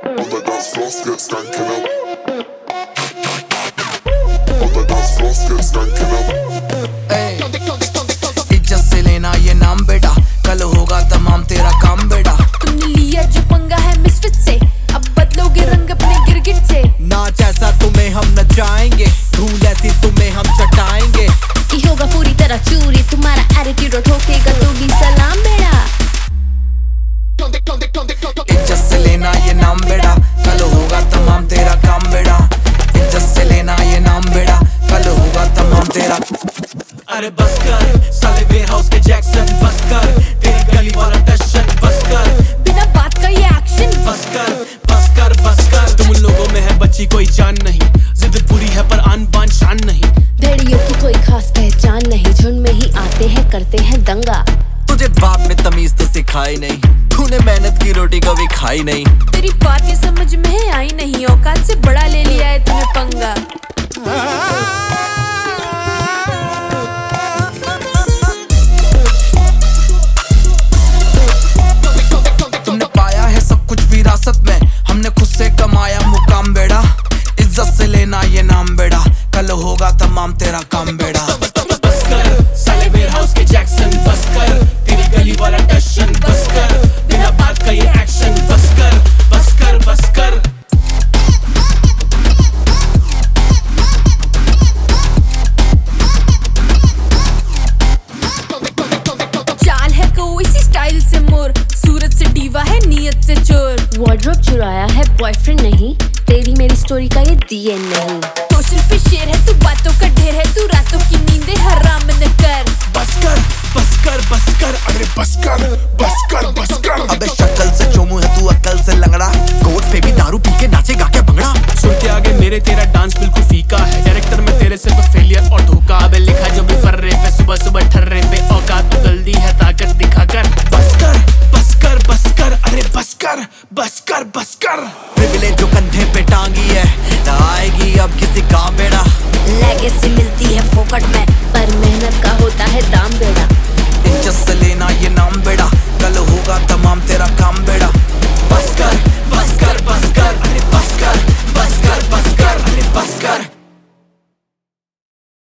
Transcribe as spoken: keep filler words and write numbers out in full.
On the dance floor, get stankin' up. On the dance floor, get stankin' up. इज्जत से लेना ये नाम बेटा, कल होगा तमाम तेरा काम बेटा। तुमने लिया जो पंगा है मिसफिट से, अब बदलोगे रंग अपने गिरगिट से। नाच ऐसा तुम्हें हम नचाएंगे, धूल ऐसी तुम्हें हम चटाएंगे। ये होगा पूरी तरह चूरी, तुम्हारा एटीट्यूड ठोकेगा तो भी सलाम बेटा। इज्जत से लेना ये नाम बेटा, कल होगा तमाम तेरा काम बेटा। इज्जत से लेना ये नाम बेटा, कल होगा तमाम तेरा। अरे बस कर साले वेयर हाउस के जैक्सन, बस कर तेरी गली वाला टशन, बस कर बिना बात का ये एक्शन, बस कर बस कर बस कर। तुम उन लोगों में है बच्ची कोई जान नहीं, जिद पूरी है पर आन बान शान नहीं। भेड़ियों की कोई खास पहचान नहीं, झुंड में ही आते हैं करते हैं दंगा। तुझे बाप ने तमीज तो सिखाई नहीं, तूने मेहनत की रोटी कभी खाई नहीं। तेरी बात ये समझ में आई नहीं, औकात से बड़ा ले लिया है तूने पंगा। तुमने पाया है सब कुछ विरासत में, हमने खुद से कमाया मुकाम बेड़ा। इज्जत से लेना ये नाम बेड़ा, कल होगा तमाम तेरा काम बेड़ा। बस कर साले वेयर हाउस के जैक्सन, बस कर तेरी गली वाला टशन, बस कर बिना बात का ये एक्शन, बस कर बस कर बस कर। चाल है कोई सी स्टाइल से मोर, सूरत से डीवा है नीयत से चोर। वार्डरोब चुराया है बॉयफ्रेंड नहीं, तेरी मेरी स्टोरी का ये डीएनए नहीं। सोशल पे शेर है तू, बातों का ढेर है तू, रातों की नींदें हराम न कर। बस कर बस कर बस कर अरे बस कर बस कर बस कर। अबे शक्ल से चोमू है तू, अक्ल से लंगड़ा, कोर्ट पे भी दारू पी के नाचेगा क्या भंगड़ा। सुन के आगे मेरे तेरा डांस बिल्कुल फीका है, डायरेक्टर में तेरे सिर्फ फेलियर और धोखा। अबे लिखा जो भी फर्रे पे, सुबह सुबह ठर्रे पे, औकात उगलती है ताकत दिखाकर। बस कर बस कर बस कर अरे बस कर बस कर बस कर।